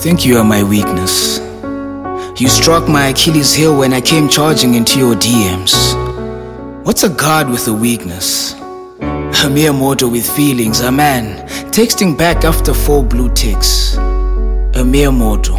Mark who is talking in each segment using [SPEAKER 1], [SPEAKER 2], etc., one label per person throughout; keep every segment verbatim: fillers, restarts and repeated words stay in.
[SPEAKER 1] think you are my weakness. You struck my Achilles heel when I came charging into your D Ms. What's a god with a weakness? A mere mortal with feelings, a man texting back after four blue ticks. A mere mortal.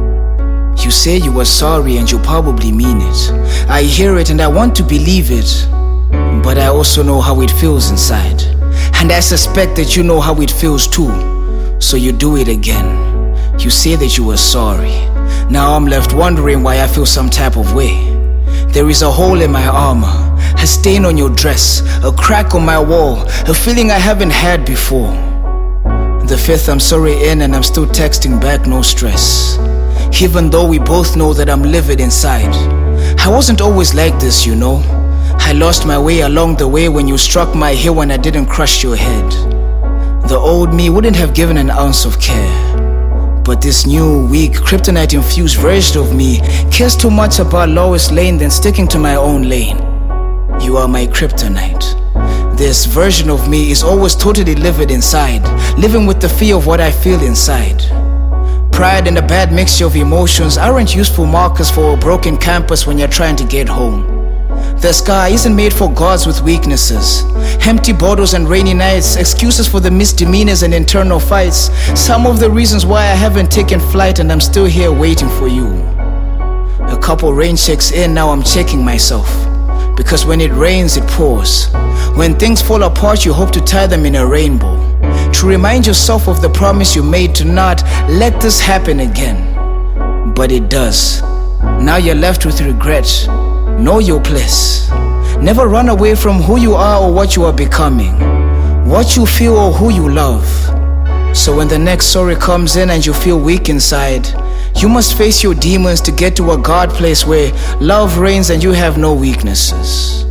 [SPEAKER 1] You say you were sorry and you probably mean it. I hear it and I want to believe it, but I also know how it feels inside. And I suspect that you know how it feels too. So you do it again. You say that you were sorry. Now I'm left wondering why I feel some type of way. There is a hole in my armor, a stain on your dress, a crack on my wall, a feeling I haven't had before. The fifth I'm sorry in and I'm still texting back, no stress. Even though we both know that I'm livid inside. I wasn't always like this, you know. I lost my way along the way when you struck my heel when I didn't crush your head. The old me wouldn't have given an ounce of care. But this new, weak, kryptonite-infused version of me cares too much about Lois Lane than sticking to my own lane. You are my kryptonite. This version of me is always totally livid inside, living with the fear of what I feel inside. Pride and a bad mixture of emotions aren't useful markers for a broken campus when you're trying to get home. The sky isn't made for gods with weaknesses. Empty bottles and rainy nights, excuses for the misdemeanors and internal fights. Some of the reasons why I haven't taken flight and I'm still here waiting for you. A couple rain checks in, now I'm checking myself. Because when it rains, it pours. When things fall apart, you hope to tie them in a rainbow. To remind yourself of the promise you made to not let this happen again. But it does. Now you're left with regret. Know your place. Never run away from who you are or what you are becoming, what you feel or who you love. So when the next sorry comes in and you feel weak inside, you must face your demons to get to a God place where love reigns and you have no weaknesses.